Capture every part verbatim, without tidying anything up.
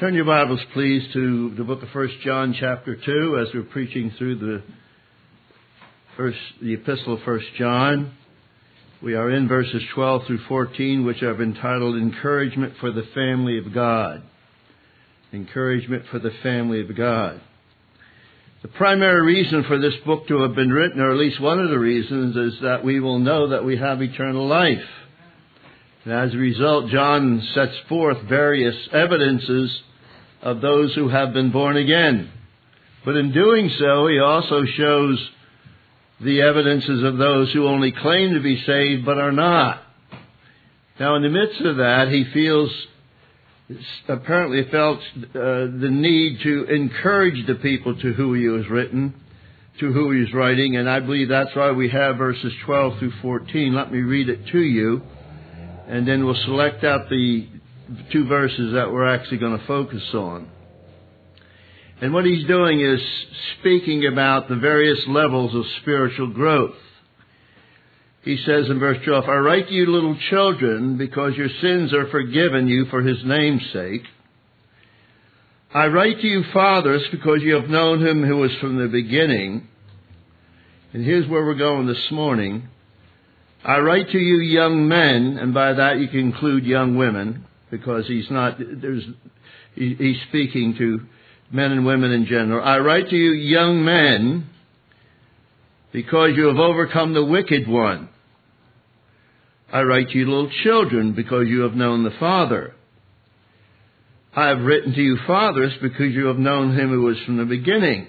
Turn your Bibles, please, to the book of First John, chapter two, as we're preaching through the first, the epistle of First John. We are in verses twelve through fourteen, which I've entitled Encouragement for the Family of God. Encouragement for the Family of God. The primary reason for this book to have been written, or at least one of the reasons, is that we will know that we have eternal life. And as a result, John sets forth various evidences of those who have been born again. But in doing so, he also shows the evidences of those who only claim to be saved but are not. Now, in the midst of that, he feels, apparently felt uh, the need to encourage the people to who he was written, to who he was writing, and I believe that's why we have verses twelve through fourteen. Let me read it to you, and then we'll select out the two verses that we're actually going to focus on. And what he's doing is speaking about the various levels of spiritual growth. He says in verse twelve, I write to you, little children, because your sins are forgiven you for his name's sake. I write to you, fathers, because you have known him who was from the beginning. And here's where we're going this morning. I write to you, young men, and by that you can include young women, because he's not, there's, he, he's speaking to men and women in general. I write to you, young men, because you have overcome the wicked one. I write to you, little children, because you have known the Father. I have written to you, fathers, because you have known him who was from the beginning.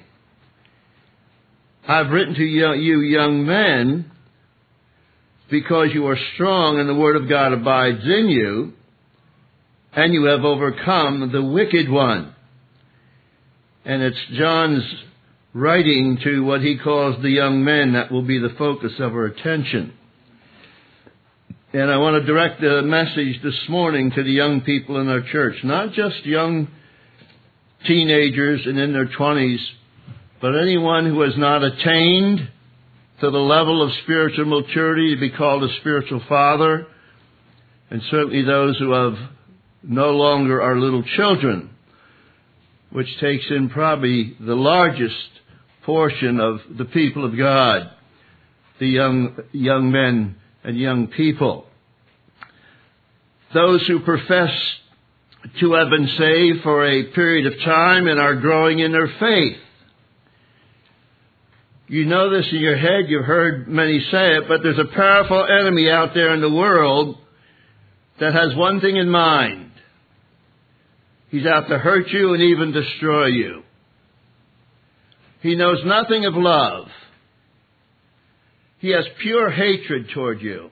I have written to you, young men, because you are strong and the word of God abides in you, and you have overcome the wicked one. And it's John's writing to what he calls the young men that will be the focus of our attention. And I want to direct a message this morning to the young people in our church, not just young teenagers and in their twenties, but anyone who has not attained to the level of spiritual maturity to be called a spiritual father, and certainly those who have no longer are little children, which takes in probably the largest portion of the people of God, the young young men and young people. Those who profess to have been saved for a period of time and are growing in their faith. You know this in your head, you've heard many say it, but there's a powerful enemy out there in the world that has one thing in mind. He's out to hurt you and even destroy you. He knows nothing of love. He has pure hatred toward you.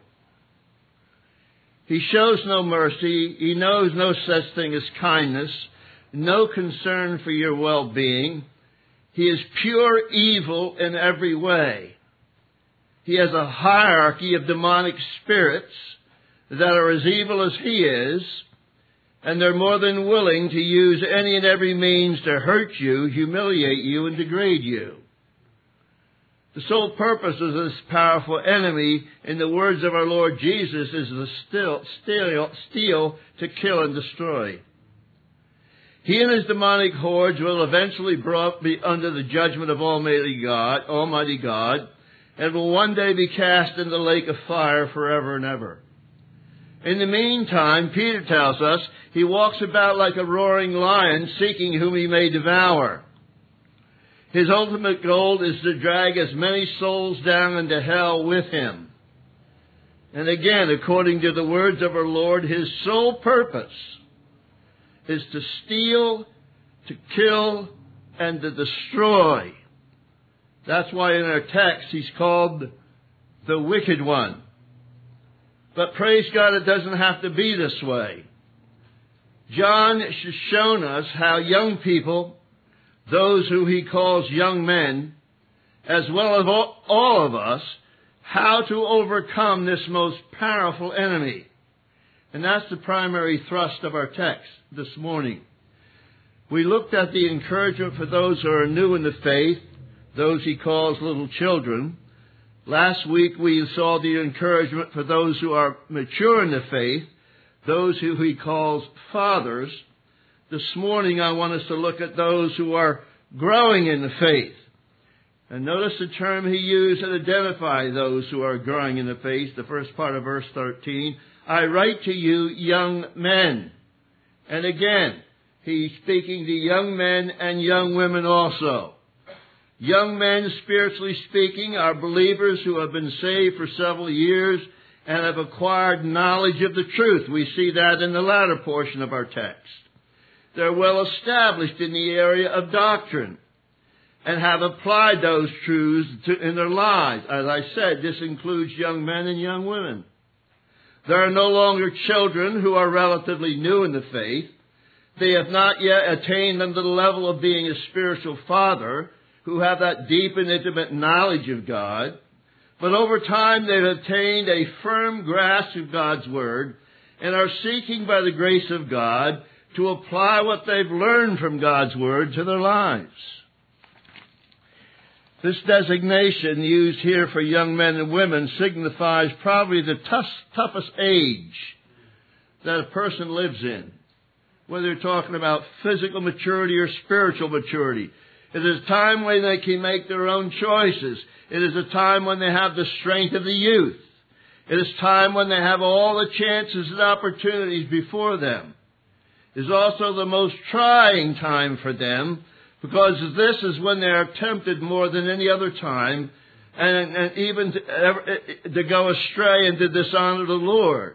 He shows no mercy. He knows no such thing as kindness, no concern for your well-being. He is pure evil in every way. He has a hierarchy of demonic spirits that are as evil as he is, and they're more than willing to use any and every means to hurt you, humiliate you, and degrade you. The sole purpose of this powerful enemy, in the words of our Lord Jesus, is to steal, steal, steal to kill, and destroy. He and his demonic hordes will eventually brought be under the judgment of Almighty God, Almighty God, and will one day be cast in the lake of fire forever and ever. In the meantime, Peter tells us, he walks about like a roaring lion, seeking whom he may devour. His ultimate goal is to drag as many souls down into hell with him. And again, according to the words of our Lord, his sole purpose is to steal, to kill, and to destroy. That's why in our text he's called the wicked one. But praise God, it doesn't have to be this way. John has shown us how young people, those who he calls young men, as well as all of us, how to overcome this most powerful enemy. And that's the primary thrust of our text this morning. We looked at the encouragement for those who are new in the faith, those he calls little children. Last week we saw the encouragement for those who are mature in the faith, those who he calls fathers. This morning I want us to look at those who are growing in the faith. And notice the term he used to identify those who are growing in the faith, the first part of verse thirteen. I write to you, young men. And again, he's speaking to young men and young women also. Young men, spiritually speaking, are believers who have been saved for several years and have acquired knowledge of the truth. We see that in the latter portion of our text. They're well established in the area of doctrine and have applied those truths to, in their lives. As I said, this includes young men and young women. There are no longer children who are relatively new in the faith. They have not yet attained unto the level of being a spiritual father, who have that deep and intimate knowledge of God. But over time they've attained a firm grasp of God's Word and are seeking by the grace of God to apply what they've learned from God's Word to their lives. This designation used here for young men and women signifies probably the tough, toughest age that a person lives in, whether you're talking about physical maturity or spiritual maturity. It is a time when they can make their own choices. It is a time when they have the strength of the youth. It is time when they have all the chances and opportunities before them. It is also the most trying time for them, because this is when they are tempted more than any other time, and, and even to, to go astray and to dishonor the Lord.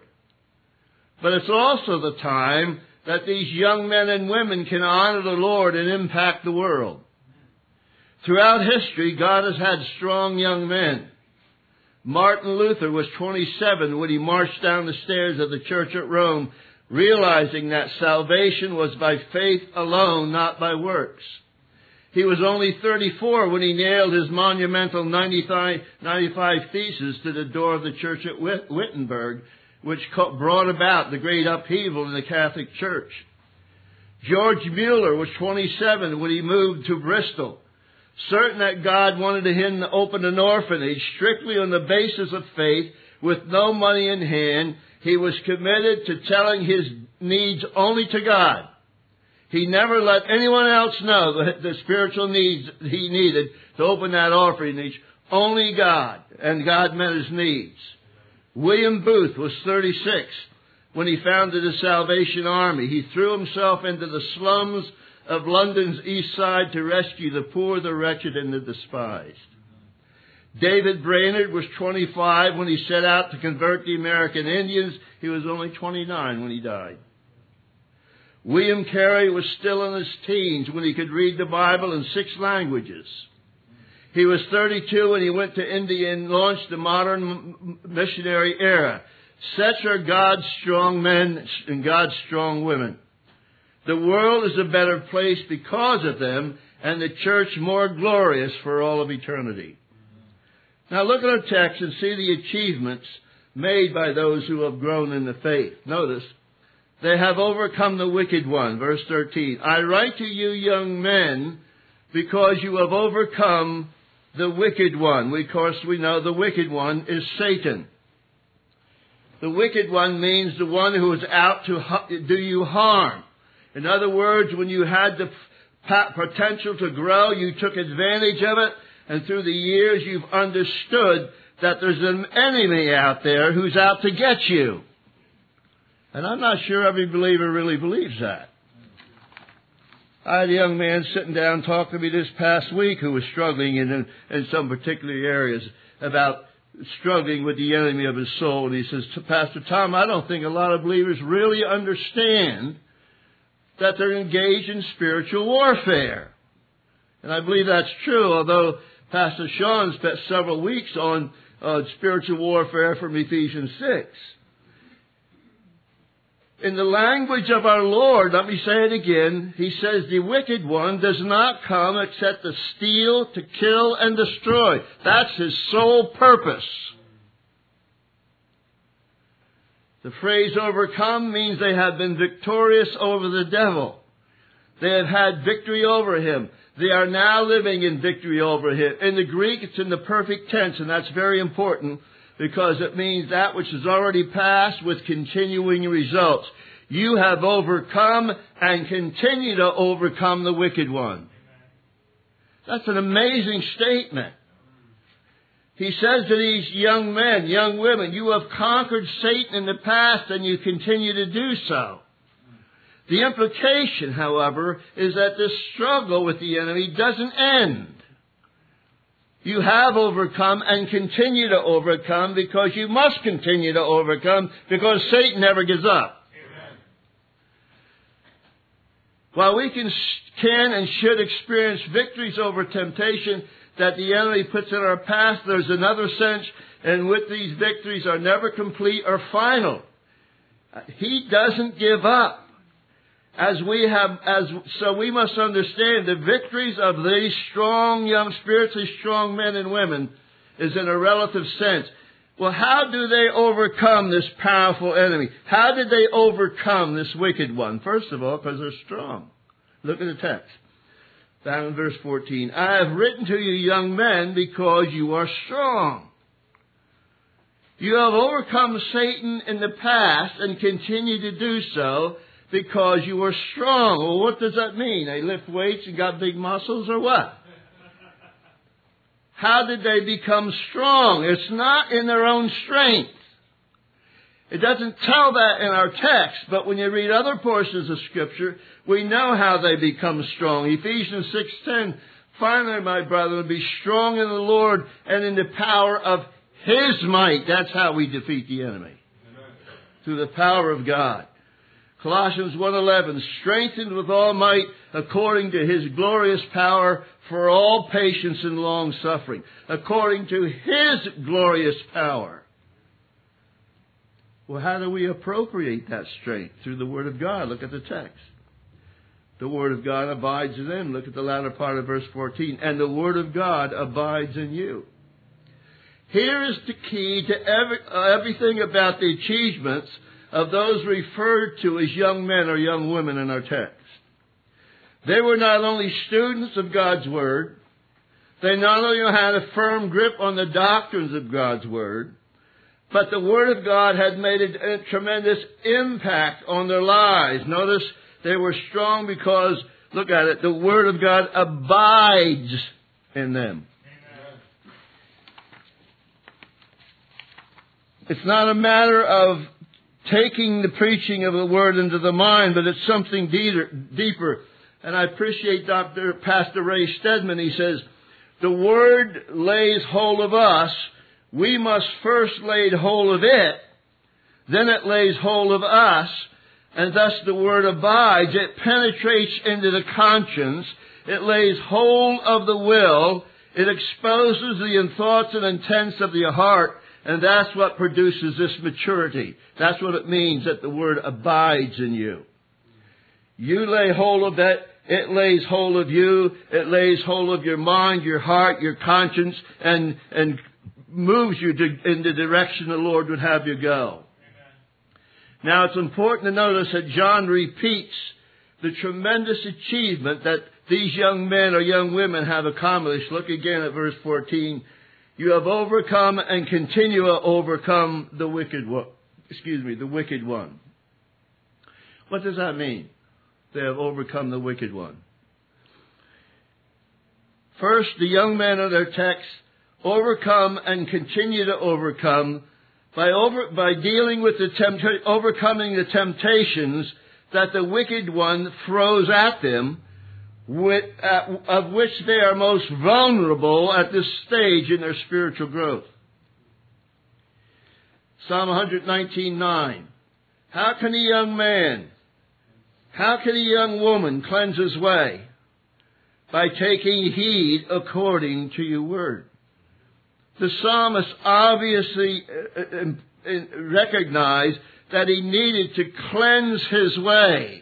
But it's also the time that these young men and women can honor the Lord and impact the world. Throughout history, God has had strong young men. Martin Luther was twenty-seven when he marched down the stairs of the church at Rome, realizing that salvation was by faith alone, not by works. He was only thirty-four when he nailed his monumental ninety-five, ninety-five Theses to the door of the church at Wittenberg, which brought about the great upheaval in the Catholic Church. George Mueller was twenty-seven when he moved to Bristol, certain that God wanted him to open an orphanage strictly on the basis of faith with no money in hand. He was committed to telling his needs only to God. He never let anyone else know the, the spiritual needs he needed to open that orphanage. Only God, and God met his needs. William Booth was thirty-six when he founded the Salvation Army. He threw himself into the slums of London's East Side to rescue the poor, the wretched, and the despised. David Brainerd was twenty-five when he set out to convert the American Indians. He was only twenty-nine when he died. William Carey was still in his teens when he could read the Bible in six languages. He was thirty-two when he went to India and launched the modern missionary era. Such are God's strong men and God's strong women. The world is a better place because of them, and the church more glorious for all of eternity. Now look at our text and see the achievements made by those who have grown in the faith. Notice, they have overcome the wicked one. Verse thirteen, I write to you, young men, because you have overcome the wicked one. We, of course, we know the wicked one is Satan. The wicked one means the one who is out to do you harm. In other words, when you had the potential to grow, you took advantage of it, and through the years you've understood that there's an enemy out there who's out to get you. And I'm not sure every believer really believes that. I had a young man sitting down talking to me this past week who was struggling in, in some particular areas about struggling with the enemy of his soul. And he says, Pastor Tom, I don't think a lot of believers really understand that they're engaged in spiritual warfare. And I believe that's true, although Pastor Sean spent several weeks on uh, spiritual warfare from Ephesians six. In the language of our Lord, let me say it again, he says the wicked one does not come except to steal, to kill, and destroy. That's his sole purpose. The phrase overcome means they have been victorious over the devil. They have had victory over him. They are now living in victory over him. In the Greek, it's in the perfect tense, and that's very important, because it means that which is already past with continuing results. You have overcome and continue to overcome the wicked one. That's an amazing statement. He says to these young men, young women, you have conquered Satan in the past and you continue to do so. The implication, however, is that this struggle with the enemy doesn't end. You have overcome and continue to overcome because you must continue to overcome because Satan never gives up. Amen. While we can, can and should experience victories over temptation that the enemy puts in our path, there's another sense in which these victories are never complete or final. He doesn't give up. As we have, as, so we must understand the victories of these strong, young, spiritually strong men and women is in a relative sense. Well, how do they overcome this powerful enemy? How did they overcome this wicked one? First of all, because they're strong. Look at the text. Down in verse fourteen. I have written to you, young men, because you are strong. You have overcome Satan in the past and continue to do so because you are strong. Well, what does that mean? They lift weights and got big muscles or what? How did they become strong? It's not in their own strength. It doesn't tell that in our text, but when you read other portions of Scripture, we know how they become strong. Ephesians six ten, finally, my brethren, be strong in the Lord and in the power of His might. That's how we defeat the enemy. Amen. Through the power of God. Colossians one eleven, strengthened with all might according to His glorious power for all patience and long suffering. According to His glorious power. Well, how do we appropriate that strength? Through the Word of God. Look at the text. The Word of God abides in them. Look at the latter part of verse fourteen. And the Word of God abides in you. Here is the key to every, uh, everything about the achievements of those referred to as young men or young women in our text. They were not only students of God's Word, they not only had a firm grip on the doctrines of God's Word, but the Word of God had made a, a tremendous impact on their lives. Notice they were strong because, look at it, the Word of God abides in them. Amen. It's not a matter of taking the preaching of the Word into the mind, but it's something deeper. And I appreciate Doctor Pastor Ray Stedman. He says, the Word lays hold of us. We must first lay hold of it. Then it lays hold of us. And thus the Word abides. It penetrates into the conscience. It lays hold of the will. It exposes the thoughts and intents of the heart. And that's what produces this maturity. That's what it means that the Word abides in you. You lay hold of that. It lays hold of you. It lays hold of your mind, your heart, your conscience, and, and moves you to, in the direction the Lord would have you go. Amen. Now, it's important to notice that John repeats the tremendous achievement that these young men or young women have accomplished. Look again at verse fourteen. You have overcome and continue to overcome the wicked one. Excuse me, the wicked one. What does that mean? They have overcome the wicked one. First, the young men of their text overcome and continue to overcome by over by dealing with the tempt- overcoming the temptations that the wicked one throws at them, with, uh, of which they are most vulnerable at this stage in their spiritual growth. Psalm one nineteen nine. How can a young man, how can a young woman cleanse his way? By taking heed according to your word. The psalmist obviously recognized that he needed to cleanse his way.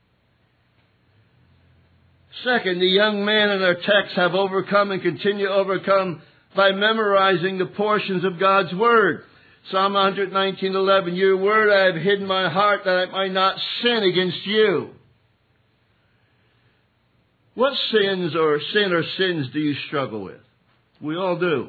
Second, the young men in our text have overcome and continue to overcome by memorizing the portions of God's Word. Psalm one nineteen eleven, your word I have hidden in my heart that I might not sin against you. What sins or sin or sins do you struggle with? We all do.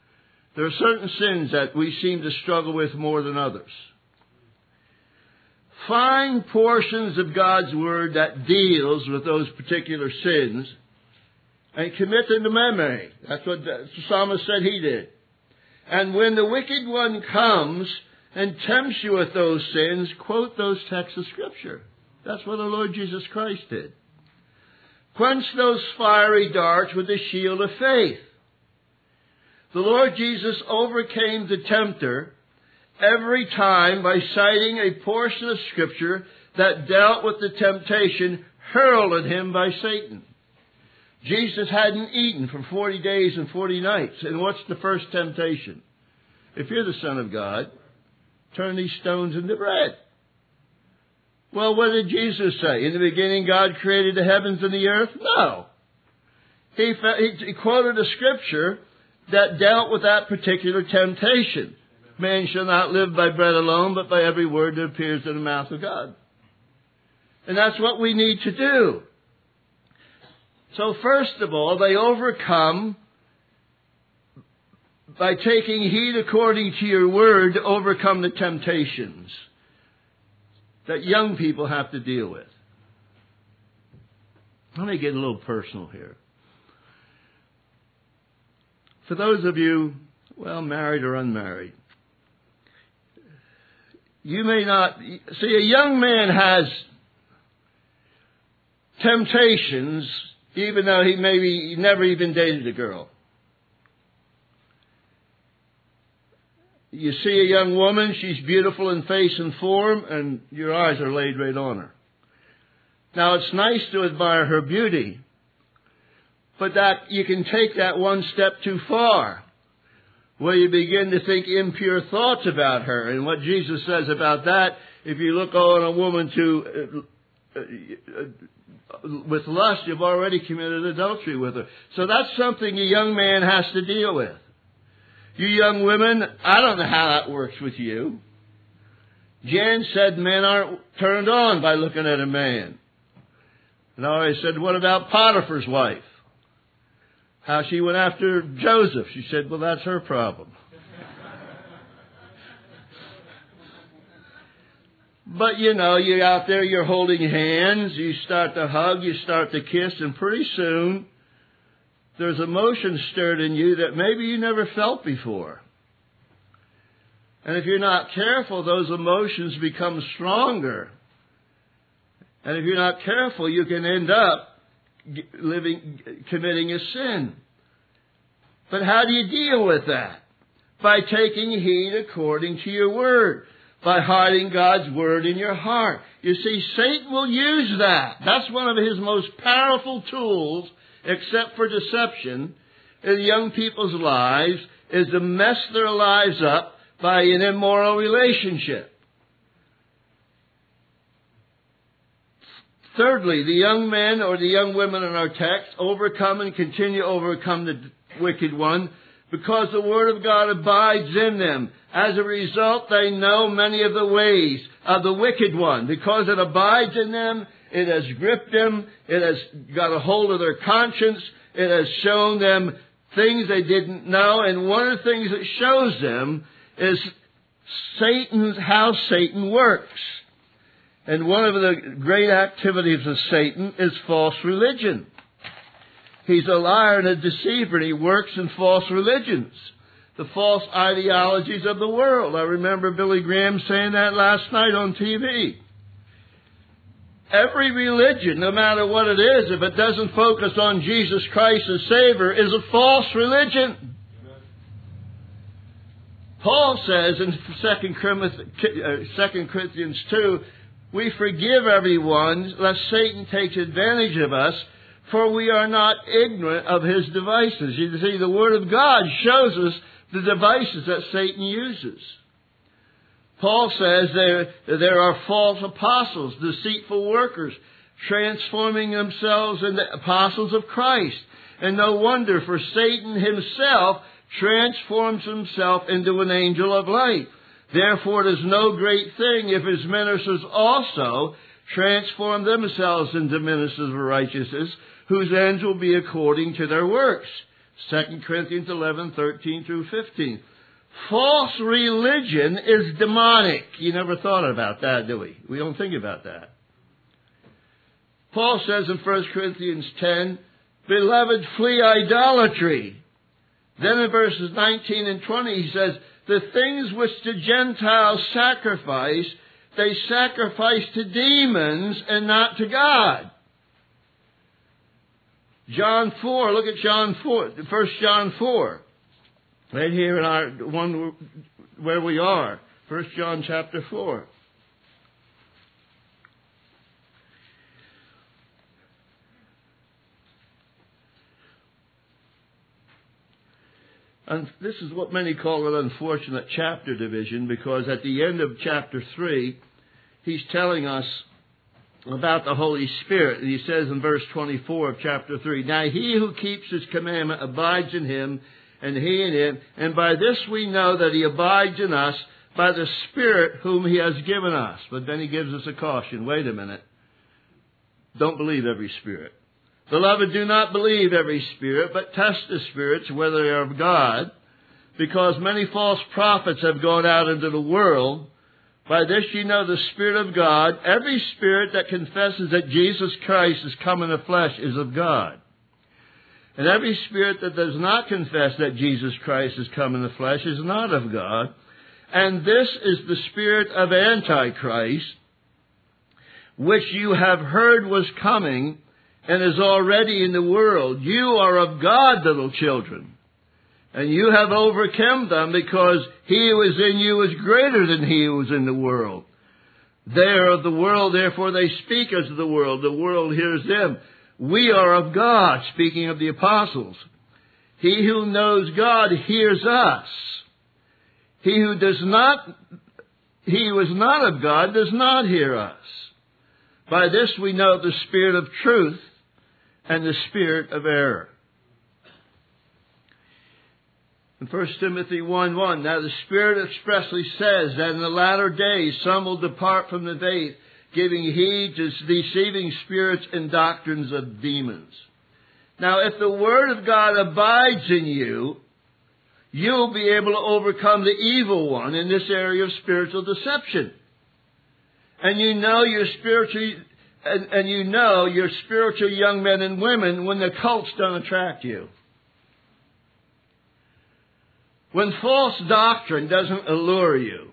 There are certain sins that we seem to struggle with more than others. find portions of God's Word that deals with those particular sins and commit them to memory. That's what the psalmist said he did. And when the wicked one comes and tempts you with those sins, quote those texts of Scripture. That's what the Lord Jesus Christ did. Quench those fiery darts with the shield of faith. The Lord Jesus overcame the tempter every time by citing a portion of Scripture that dealt with the temptation hurled at him by Satan. Jesus hadn't eaten for forty days and forty nights. And what's the first temptation? If you're the Son of God, turn these stones into bread. Well, what did Jesus say? In the beginning, God created the heavens and the earth? No. He, he quoted a Scripture that dealt with that particular temptation. Man shall not live by bread alone, but by every word that appears in the mouth of God. And that's what we need to do. So first of all, they overcome by taking heed according to your word to overcome the temptations that young people have to deal with. Let me get a little personal here. For those of you, well, married or unmarried, you may not... See, a young man has temptations even though he maybe never even dated a girl. You see a young woman, she's beautiful in face and form, and your eyes are laid right on her. Now, it's nice to admire her beauty, but that you can take that one step too far, where you begin to think impure thoughts about her. And what Jesus says about that, if you look on a woman to uh, uh, with lust, you've already committed adultery with her. So that's something a young man has to deal with. You young women, I don't know how that works with you. Jan said men aren't turned on by looking at a man. And I said, what about Potiphar's wife? How she went after Joseph. She said, well, that's her problem. But, you know, you're out there, you're holding hands, you start to hug, you start to kiss, and pretty soon there's emotion stirred in you that maybe you never felt before. And if you're not careful, those emotions become stronger. And if you're not careful, you can end up living, committing a sin. But how do you deal with that? By taking heed according to your word. By hiding God's word in your heart. You see, Satan will use that. That's one of his most powerful tools, except for deception, in young people's lives, is to mess their lives up by an immoral relationship. Thirdly, the young men or the young women in our text overcome and continue to overcome the wicked one because the Word of God abides in them. As a result, they know many of the ways of the wicked one. Because it abides in them, it has gripped them, it has got a hold of their conscience, it has shown them things they didn't know. And one of the things it shows them is Satan's, how Satan works. And one of the great activities of Satan is false religion. He's a liar and a deceiver, and he works in false religions, the false ideologies of the world. I remember Billy Graham saying that last night on T V. Every religion, no matter what it is, if it doesn't focus on Jesus Christ as Savior, is a false religion. Paul says in Second Corinthians two, we forgive everyone lest Satan takes advantage of us, for we are not ignorant of his devices. You see, the Word of God shows us the devices that Satan uses. Paul says there, there are false apostles, deceitful workers, transforming themselves into apostles of Christ. And no wonder, for Satan himself transforms himself into an angel of light. Therefore, it is no great thing if his ministers also transform themselves into ministers of righteousness, whose ends will be according to their works. Second Corinthians eleven, thirteen through fifteen. false religion is demonic. You never thought about that, do we? We don't think about that. Paul says in First Corinthians ten, beloved, flee idolatry. Then in verses nineteen and twenty he says, the things which the Gentiles sacrifice, they sacrifice to demons and not to God. John four, look at John four, First John four. Right here in our one where we are. First John chapter four. And this is what many call an unfortunate chapter division, because at the end of chapter three, he's telling us about the Holy Spirit. And he says in verse twenty-four of chapter three, now he who keeps his commandment abides in him, and he in him. And by this we know that he abides in us, by the Spirit whom he has given us. But then he gives us a caution. Wait a minute. Don't believe every spirit. Beloved, do not believe every spirit, but test the spirits whether they are of God, because many false prophets have gone out into the world. By this you know the Spirit of God. Every spirit that confesses that Jesus Christ has come in the flesh is of God. And every spirit that does not confess that Jesus Christ has come in the flesh is not of God. And this is the spirit of Antichrist, which you have heard was coming, and is already in the world. You are of God, little children, and you have overcome them, because he who is in you is greater than he who is in the world. They are of the world, therefore they speak as of the world. The world hears them. We are of God, speaking of the apostles. He who knows God hears us. He who does not, he who is not of God does not hear us. By this we know the spirit of truth and the spirit of error. In First Timothy one one, now the Spirit expressly says that in the latter days some will depart from the faith, giving heed to deceiving spirits and doctrines of demons. Now, if the Word of God abides in you, you'll be able to overcome the evil one in this area of spiritual deception. And you know your spiritual, and, and you know your spiritual young men and women when the cults don't attract you. When false doctrine doesn't allure you.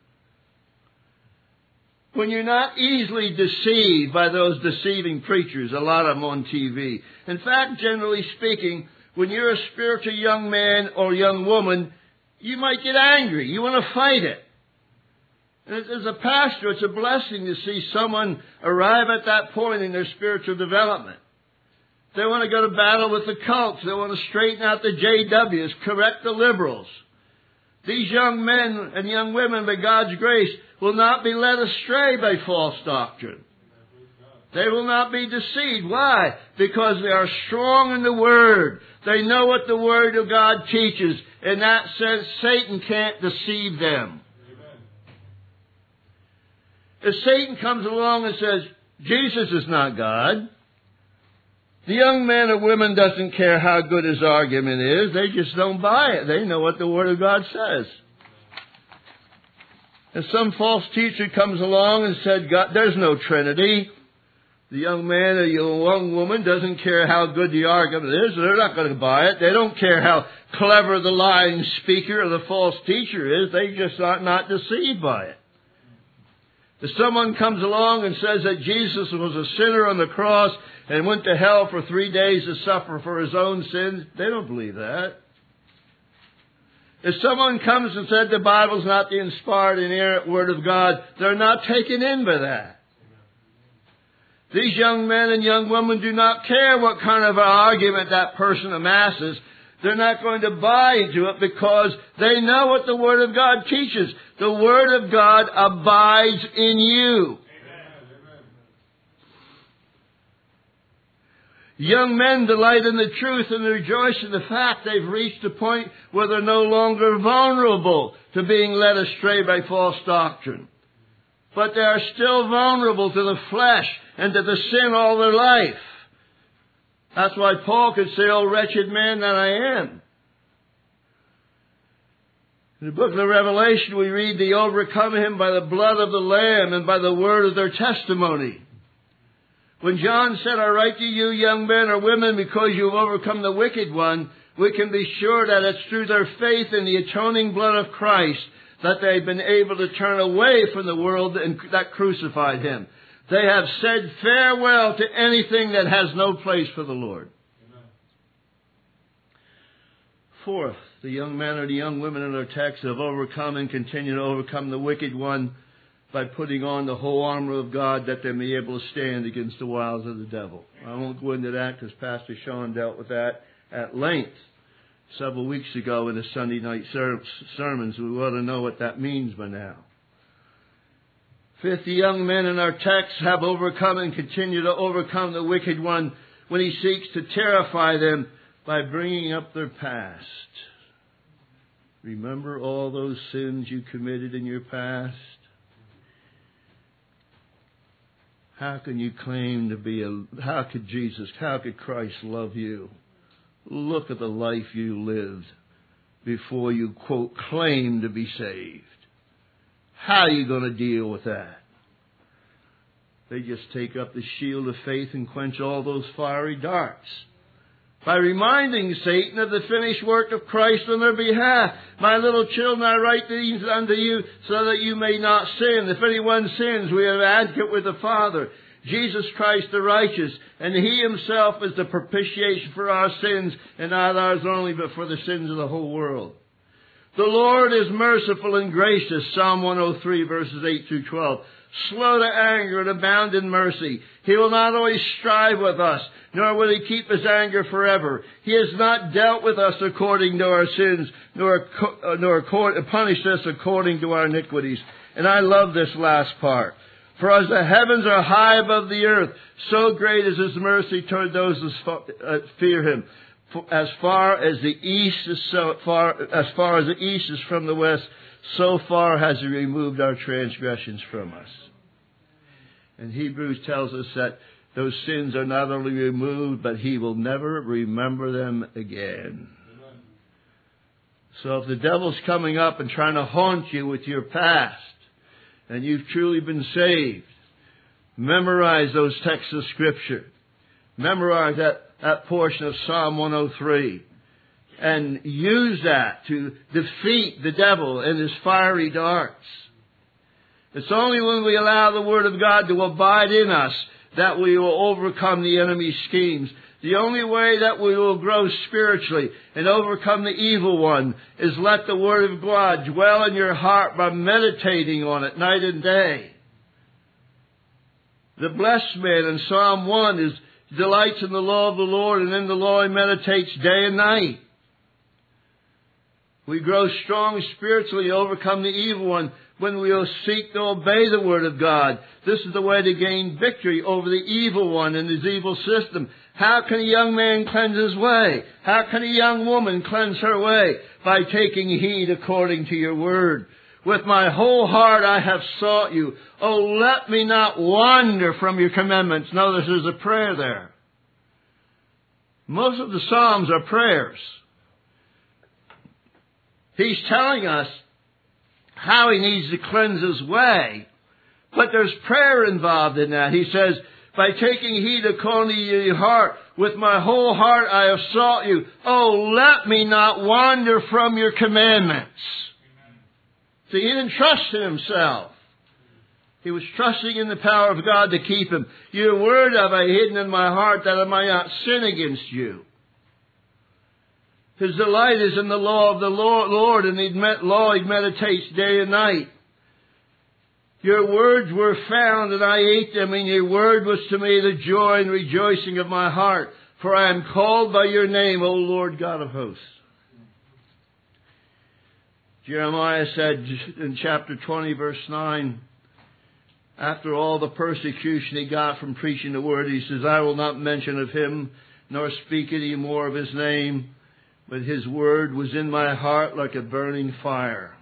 When you're not easily deceived by those deceiving preachers, a lot of them on T V. In fact, generally speaking, when you're a spiritual young man or young woman, you might get angry. You want to fight it. And as a pastor, it's a blessing to see someone arrive at that point in their spiritual development. They want to go to battle with the cults. They want to straighten out the J Ws, correct the liberals. These young men and young women, by God's grace, will not be led astray by false doctrine. They will not be deceived. Why? Because they are strong in the Word. They know what the Word of God teaches. In that sense, Satan can't deceive them. If Satan comes along and says, Jesus is not God, the young man or woman doesn't care how good his argument is. They just don't buy it. They know what the Word of God says. If some false teacher comes along and said, God, there's no Trinity, the young man or young woman doesn't care how good the argument is. They're not going to buy it. They don't care how clever the lying speaker or the false teacher is. They just are not deceived by it. If someone comes along and says that Jesus was a sinner on the cross and went to hell for three days to suffer for his own sins, they don't believe that. If someone comes and said the Bible's not the inspired and inerrant Word of God, they're not taken in by that. These young men and young women do not care what kind of an argument that person amasses. They're not going to buy into it because they know what the Word of God teaches. The Word of God abides in you. Amen. Young men delight in the truth and rejoice in the fact they've reached a point where they're no longer vulnerable to being led astray by false doctrine. But they are still vulnerable to the flesh and to the sin all their life. That's why Paul could say, "Oh, wretched man that I am." In the book of the Revelation, we read, they overcome him by the blood of the Lamb and by the word of their testimony. When John said, I write to you, young men or women, because you have overcome the wicked one, we can be sure that it's through their faith in the atoning blood of Christ that they've been able to turn away from the world that crucified him. They have said farewell to anything that has no place for the Lord. Amen. Fourth, the young men or the young women in our text have overcome and continue to overcome the wicked one by putting on the whole armor of God that they may be able to stand against the wiles of the devil. I won't go into that because Pastor Sean dealt with that at length several weeks ago in the Sunday night ser- sermons. We ought to know what that means by now. Fifth, the young men in our text have overcome and continue to overcome the wicked one when he seeks to terrify them by bringing up their past. Remember all those sins you committed in your past? How can you claim to be a, how could Jesus, how could Christ love you? Look at the life you lived before you, quote, claim to be saved. How are you going to deal with that? They just take up the shield of faith and quench all those fiery darts by reminding Satan of the finished work of Christ on their behalf. My little children, I write these unto you so that you may not sin. If anyone sins, we have an advocate with the Father, Jesus Christ the righteous, and he himself is the propitiation for our sins, and not ours only, but for the sins of the whole world. The Lord is merciful and gracious, Psalm one oh three, verses eight through twelve. Slow to anger and abound in mercy. He will not always strive with us, nor will he keep his anger forever. He has not dealt with us according to our sins, nor, nor punished us according to our iniquities. And I love this last part. For as the heavens are high above the earth, so great is his mercy toward those that fear him. As far as the east is so far, as far as the east is from the west, so far has he removed our transgressions from us. And Hebrews tells us that those sins are not only removed, but he will never remember them again. Amen. So if the devil's coming up and trying to haunt you with your past, and you've truly been saved, memorize those texts of Scripture. Memorize that, that portion of Psalm one oh three. And use that to defeat the devil and his fiery darts. It's only when we allow the Word of God to abide in us that we will overcome the enemy's schemes. The only way that we will grow spiritually and overcome the evil one is let the Word of God dwell in your heart by meditating on it night and day. The blessed man in Psalm one is delights in the law of the Lord, and in the law he meditates day and night. We grow strong spiritually, overcome the evil one, when we will seek to obey the Word of God. This is the way to gain victory over the evil one and his evil system. How can a young man cleanse his way? How can a young woman cleanse her way? By taking heed according to your word. With my whole heart I have sought you. Oh, let me not wander from your commandments. Notice there's a prayer there. Most of the Psalms are prayers. He's telling us how he needs to cleanse his way. But there's prayer involved in that. He says, by taking heed according to your heart, with my whole heart I have sought you. Oh, let me not wander from your commandments. Amen. See, he didn't trust in himself. He was trusting in the power of God to keep him. Your word have I hidden in my heart that I might not sin against you. His delight is in the law of the Lord, and the law he meditates day and night. Your words were found, and I ate them, and your word was to me the joy and rejoicing of my heart. For I am called by your name, O Lord God of hosts. Jeremiah said in chapter twenty, verse nine, after all the persecution he got from preaching the word, he says, I will not mention of him, nor speak any more of his name. But his word was in my heart like a burning fire,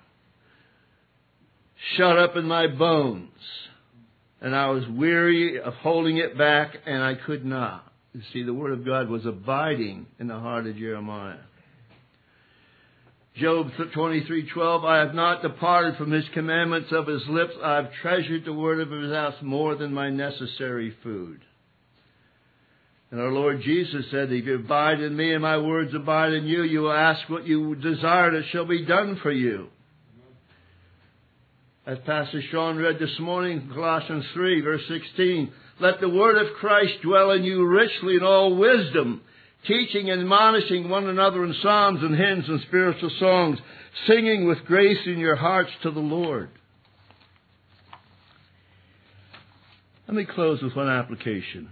shut up in my bones. And I was weary of holding it back, and I could not. You see, the word of God was abiding in the heart of Jeremiah. Job twenty-three twelve, I have not departed from his commandments. Of his lips I have treasured the word of his house more than my necessary food. And our Lord Jesus said, if you abide in me and my words abide in you, you will ask what you desire and it shall be done for you. As Pastor Sean read this morning, Colossians three, verse sixteen, let the word of Christ dwell in you richly in all wisdom, teaching and admonishing one another in psalms and hymns and spiritual songs, singing with grace in your hearts to the Lord. Let me close with one application.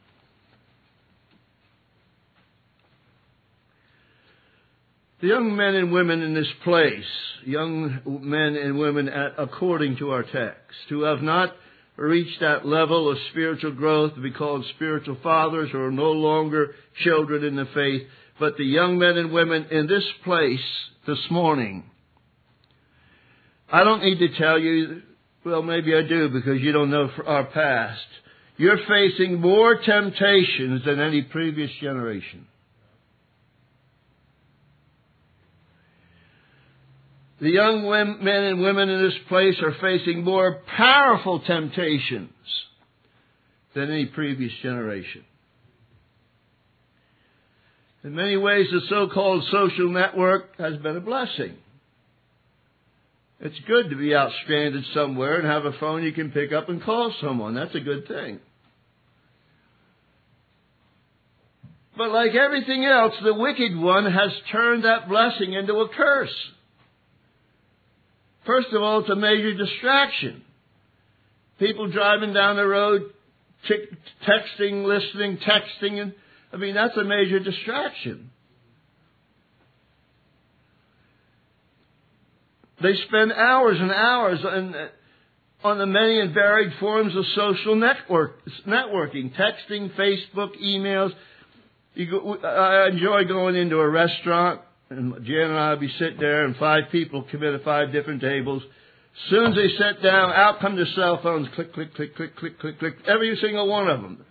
The young men and women in this place, young men and women at, according to our text, who have not reached that level of spiritual growth to be called spiritual fathers or are no longer children in the faith, but the young men and women in this place this morning. I don't need to tell you, well, maybe I do because you don't know our past. You're facing more temptations than any previous generation. The young men and women in this place are facing more powerful temptations than any previous generation. In many ways, the so-called social network has been a blessing. It's good to be out stranded somewhere and have a phone you can pick up and call someone. That's a good thing. But like everything else, the wicked one has turned that blessing into a curse. First of all, it's a major distraction. People driving down the road, t- texting, listening, texting. And, I mean, that's a major distraction. They spend hours and hours on, on the many and varied forms of social network, networking, texting, Facebook, emails. You go, I enjoy going into a restaurant. And Jan and I will be sitting there, and five people come in at five different tables. As soon as they sit down, out come the cell phones. Click, click, click, click, click, click, click. Every single one of them.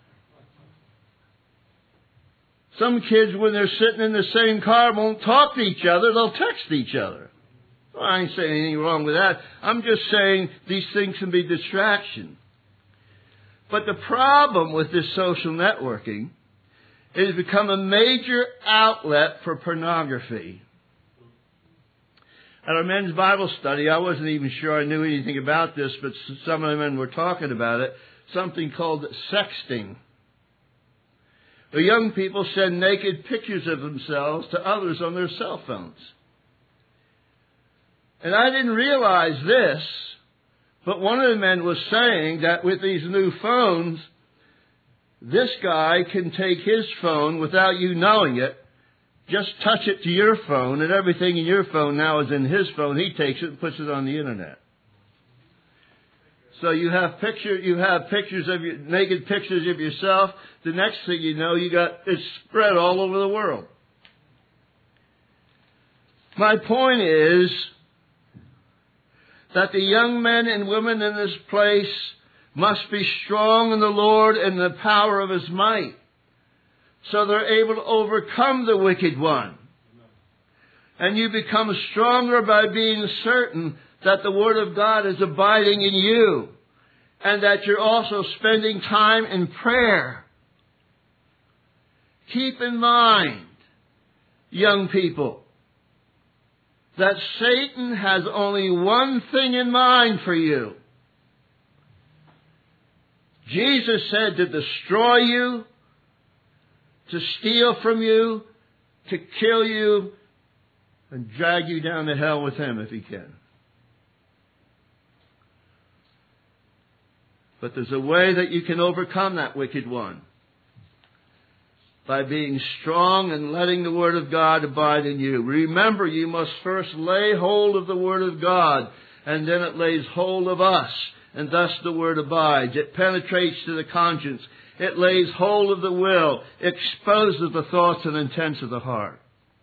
Some kids, when they're sitting in the same car, won't talk to each other. They'll text each other. Well, I ain't saying anything wrong with that. I'm just saying these things can be distraction. But the problem with this social networking, it has become a major outlet for pornography. At our men's Bible study, I wasn't even sure I knew anything about this, but some of the men were talking about it, something called sexting. The young people send naked pictures of themselves to others on their cell phones. And I didn't realize this, but one of the men was saying that with these new phones, this guy can take his phone without you knowing it, just touch it to your phone, and everything in your phone now is in his phone. He takes it and puts it on the internet. So you have picture, you have pictures of your, naked pictures of yourself. The next thing you know, you got it's spread all over the world. My point is that the young men and women in this place must be strong in the Lord and the power of His might, so they're able to overcome the wicked one. And you become stronger by being certain that the Word of God is abiding in you, and that you're also spending time in prayer. Keep in mind, young people, that Satan has only one thing in mind for you. Jesus said to destroy you, to steal from you, to kill you, and drag you down to hell with him if he can. But there's a way that you can overcome that wicked one. By being strong and letting the Word of God abide in you. Remember, you must first lay hold of the Word of God, and then it lays hold of us. And thus the Word abides. It penetrates to the conscience. It lays hold of the will. It exposes the thoughts and intents of the heart.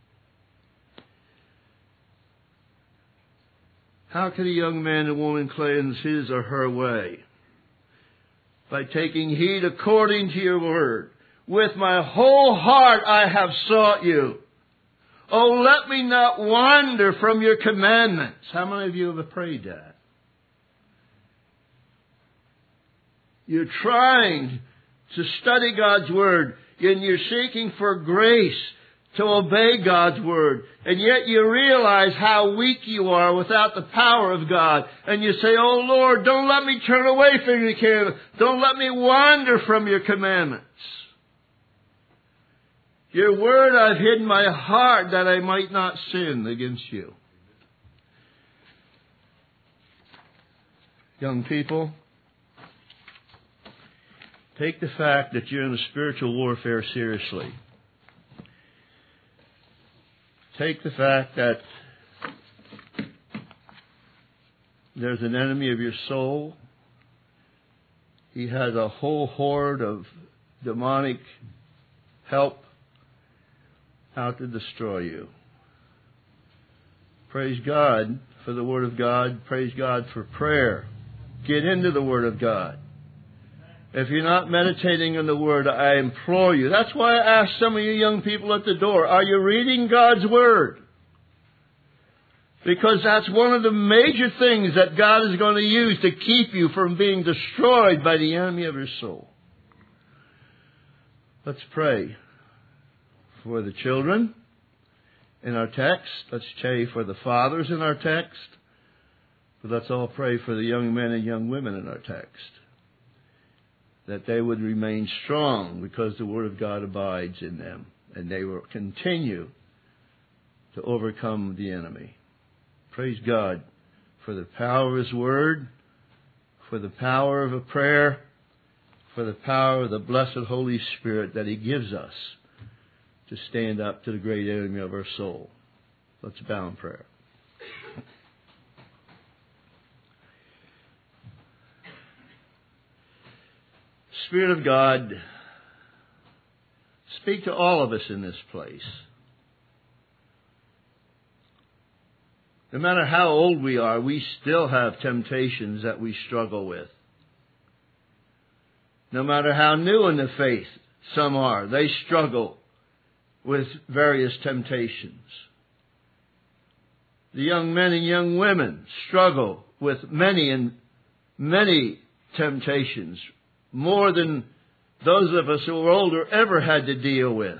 How can a young man and woman cleanse his or her way? By taking heed according to your word. With my whole heart I have sought you. Oh, let me not wander from your commandments. How many of you have prayed that? You're trying to study God's Word, and you're seeking for grace to obey God's Word. And yet you realize how weak you are without the power of God. And you say, oh Lord, don't let me turn away from your commandments. Don't let me wander from your commandments. Your Word I've hid in my heart that I might not sin against you. Young people, take the fact that you're in a spiritual warfare seriously. Take the fact that there's an enemy of your soul. He has a whole horde of demonic help out to destroy you. Praise God for the Word of God. Praise God for prayer. Get into the Word of God. If you're not meditating on the Word, I implore you. That's why I ask some of you young people at the door, are you reading God's Word? Because that's one of the major things that God is going to use to keep you from being destroyed by the enemy of your soul. Let's pray for the children in our text. Let's pray for the fathers in our text. But let's all pray for the young men and young women in our text, that they would remain strong because the Word of God abides in them, and they will continue to overcome the enemy. Praise God for the power of His Word, for the power of a prayer, for the power of the blessed Holy Spirit that He gives us to stand up to the great enemy of our soul. Let's bow in prayer. Spirit of God, speak to all of us in this place. No matter how old we are, we still have temptations that we struggle with. No matter how new in the faith some are, they struggle with various temptations. The young men and young women struggle with many and many temptations, more than those of us who are older ever had to deal with.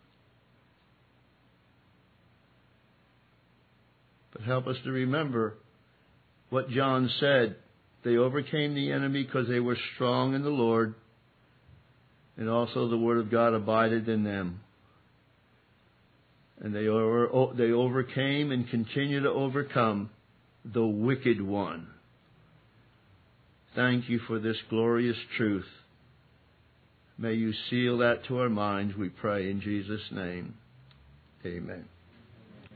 But help us to remember what John said. They overcame the enemy because they were strong in the Lord, and also the Word of God abided in them. And they over, they overcame and continue to overcome the wicked one. Thank you for this glorious truth. May you seal that to our minds, we pray in Jesus' name. Amen.